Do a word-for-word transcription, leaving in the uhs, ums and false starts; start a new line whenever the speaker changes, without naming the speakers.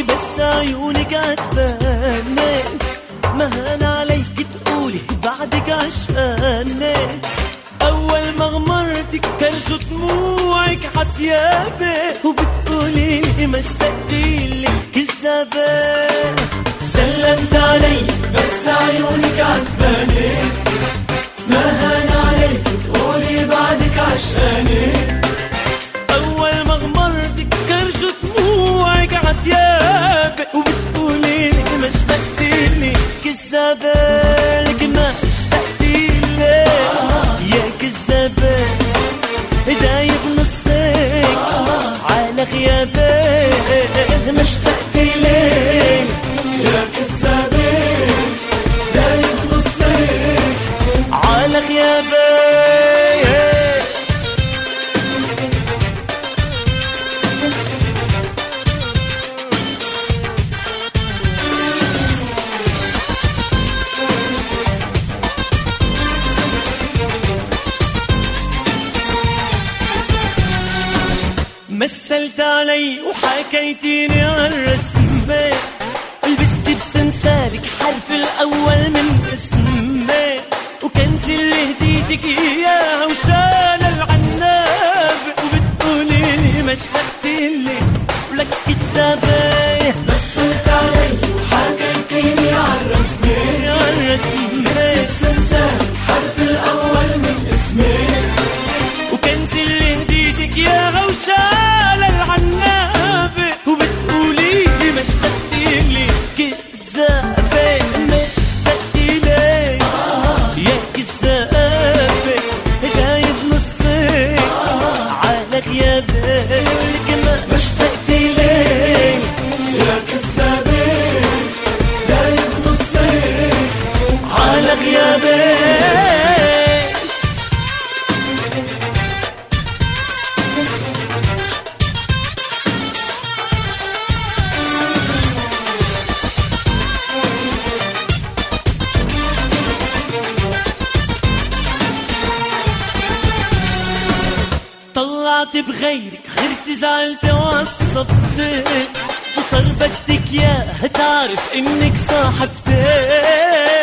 تقولي بس عيونك عتباني، ما هان عليك تقولي بعدك عشقاني. أول ما غمرتك كرجوا دموعك عتيابي، وبتقولي لي ما اشتقتلك كذابة.
سلمت علي بس عيونك عتباني، ما هان عليك تقولي بعدك عشقاني.
أول ما غمرتك كرجوا دموعك عتيابي، وبتقولي لي ما اشتقتلك كذابة. لك ما اشتقتلك يا كذابة، دايب نصك على غيابك. ما اشتقتلك
يا كذابة، دايب نصك
على غيابك. مثلت علي وحكيتيني عالرسمة، لبست بسنسالك حرف الأول من اسمي، وكنز اللي هديتك إياها وشال العناب، وبتقولي لي ما اشتقتلك ولك كذابة.
مثلت علي وحكيتيني عالرسمة،
عالرسمة
بسنسالك حرف الأول من اسمي،
وكنز اللي هديتك إياها وشال العناب، وبتقولي لي ما اشتقتلك كذابة. ما اشتقتلك يا كذابة، دايب نصك على غيابك. ما اشتقتلك
يا كذابة، دايب نصك
على غيابك. طلعت بغيرك خرت زعلت وعصبتك، وصار بدك ياها تعرف انك صاحبتك.